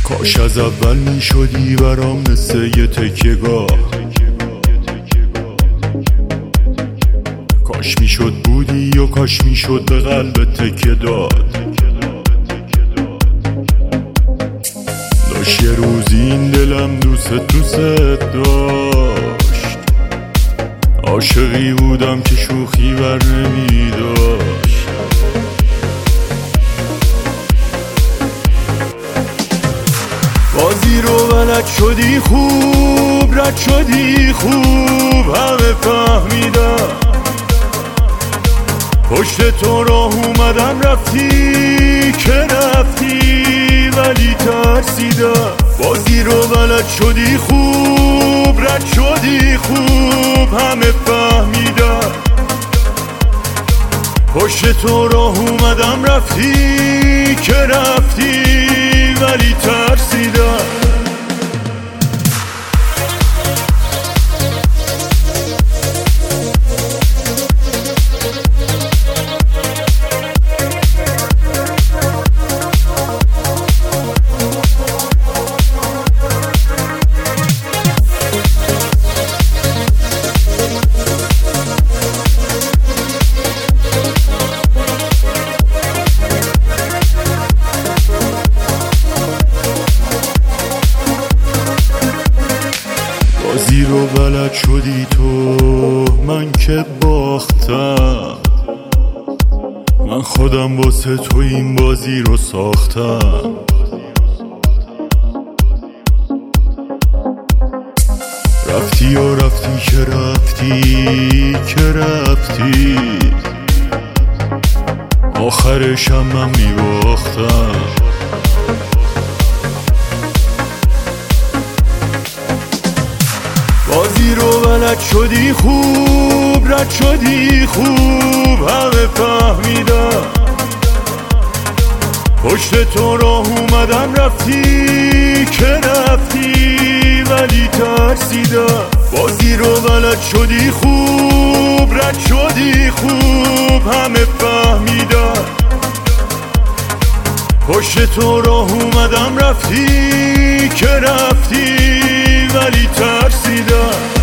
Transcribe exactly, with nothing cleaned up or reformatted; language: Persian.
کاش از اول می شدی برام مثل یه تکیه‌گاه، کاش می شد بودی و کاش می شد به قلب تکیه داد. داشت یه روزی این دلم دوست دوست داشت، عاشقی بودم که شوخی بر نمی داشت. بازی رو بلد شدی خوب، رد شدی خوب، همه فهمیدم. پشت تو راه اومدم رفتی که رفتی ولی ترسیدم. بازی رو بلد شدی خوب، رد شدی خوب، همه فهمیدم. پشت تو راه اومدم رفتی که رفتی ولی ترسیدم. بازی رو بلد شدی تو، من که باختم. من خودم واسه تو این بازی رو ساختم. رفتی و رفتی که رفتی که رفتی، آخرشم من میباختم. بازی رو بلد شدی خوب، رد شدی خوب، همه فهمیدم. پشت تو راه اومدم رفتی که رفتی ولی ترسیدم. بازی رو بلد شدی خوب، رد شدی خوب، همه فهمیدم. پشت تو راه اومدم رفتی که رفتی ولی ترسیدم.